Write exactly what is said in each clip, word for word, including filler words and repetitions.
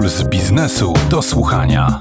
Puls biznesu do słuchania.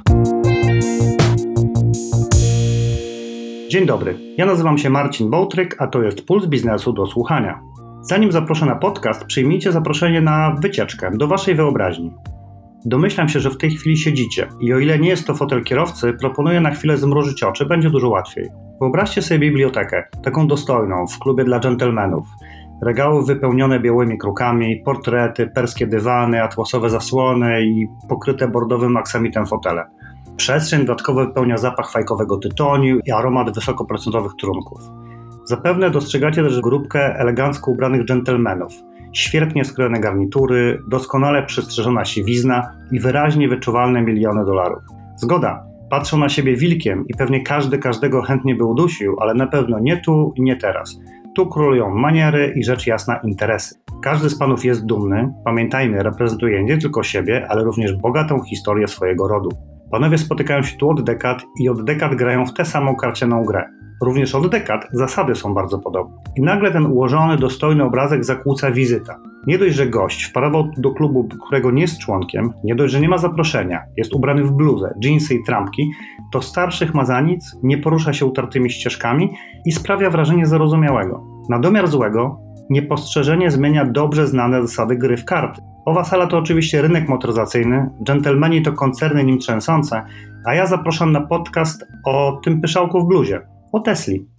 Dzień dobry, ja nazywam się Marcin Bołtryk, a to jest Puls biznesu do słuchania. Zanim zaproszę na podcast, przyjmijcie zaproszenie na wycieczkę do waszej wyobraźni. Domyślam się, że w tej chwili siedzicie i o ile nie jest to fotel kierowcy, proponuję na chwilę zmrużyć oczy, będzie dużo łatwiej. Wyobraźcie sobie bibliotekę, taką dostojną, w klubie dla dżentelmenów. Regały wypełnione białymi krukami, portrety, perskie dywany, atłasowe zasłony i pokryte bordowym aksamitem fotele. Przestrzeń dodatkowo wypełnia zapach fajkowego tytoniu i aromat wysokoprocentowych trunków. Zapewne dostrzegacie też grupkę elegancko ubranych dżentelmenów. Świetnie skrojone garnitury, doskonale przystrzyżona siwizna i wyraźnie wyczuwalne miliony dolarów. Zgoda, patrzą na siebie wilkiem i pewnie każdy każdego chętnie by udusił, ale na pewno nie tu i nie teraz. Tu królują maniery i rzecz jasna interesy. Każdy z panów jest dumny, pamiętajmy, reprezentuje nie tylko siebie, ale również bogatą historię swojego rodu. Panowie spotykają się tu od dekad i od dekad grają w tę samą karcianą grę. Również od dekad zasady są bardzo podobne. I nagle ten ułożony, dostojny obrazek zakłóca wizyta. Nie dość, że gość wparował do klubu, którego nie jest członkiem, nie dość, że nie ma zaproszenia, jest ubrany w bluzę, dżinsy i trampki, to starszych mazanic nie porusza się utartymi ścieżkami i sprawia wrażenie zarozumiałego. Na domiar złego, niepostrzeżenie zmienia dobrze znane zasady gry w karty. Owa sala to oczywiście rynek motoryzacyjny, dżentelmeni to koncerny nim trzęsące, a ja zapraszam na podcast o tym pyszałku w bluzie, o Tesli.